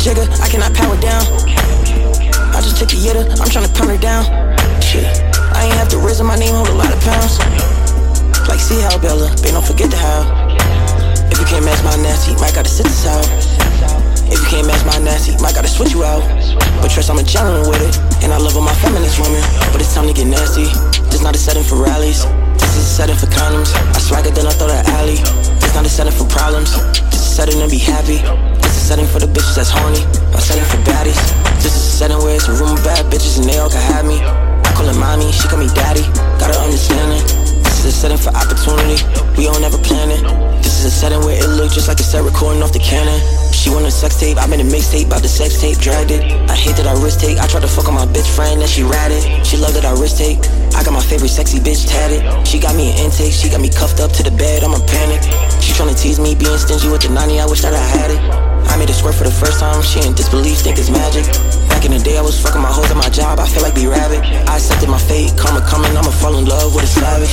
jigger, I cannot power down. I just took a yitter, I'm tryna pound her down. Shit, I ain't have to raise my name, hold a lot of pounds. Like, see how Bella, babe, don't forget the how. If you can't match my nasty, might gotta sit this out. If you can't match my nasty, might gotta switch you out. But trust, I'm a gentleman with it, and I love all my feminist women. But it's time to get nasty. This not a setting for rallies. This is a setting for condoms. I swagger, then I throw the alley. This not a setting for problems. This is a setting to be happy. This is a setting for the bitches that's horny. I'm setting for baddies. This is a setting where it's a room of bad bitches and they all can have me. I call her mommy, she call me daddy. Gotta understand it. This is a setting for opportunity. We don't ever plan it. This is a setting where it look just like a set recording off the cannon. She want a sex tape, I made a mixtape about the sex tape, dragged it. I hate that I risk take, I tried to fuck on my bitch friend and she ratted. She loved that I risk take, I got my favorite sexy bitch tatted. She got me an intake, she got me cuffed up to the bed, I'm a panic. She tryna tease me, being stingy with the 90, I wish that I had it. I made it squirt for the first time, she in disbelief, think it's magic. Back in the day I was fucking my hoes at my job, I feel like B-Rabbit. I accepted my fate, karma coming, I'ma fall in love with a savage.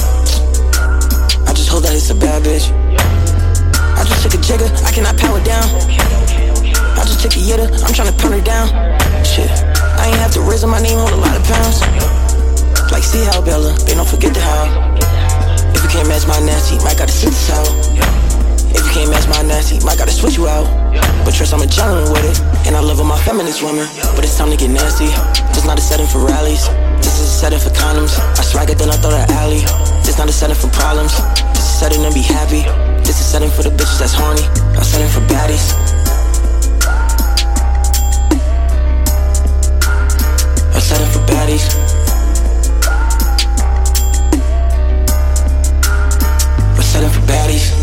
I just hope that it's a bad bitch. I just took a jigger, I cannot power down. I just took a yitter, I'm tryna pound her down. Shit, I ain't have to raise my name, hold a lot of pounds. Like, see how Bella, babe, don't forget the how. If you can't match my nasty, might gotta sit this out. If you can't match my nasty, might gotta switch you out. But trust, I'm a gentleman with it, and I love all my feminist women. But it's time to get nasty. This not a setting for rallies. This is a setting for condoms. I swagger, then I throw the alley. This not a setting for problems. This is a setting to be happy. This is a setting for the bitches that's horny. I'm setting for baddies. I'm setting for baddies. I'm setting for baddies.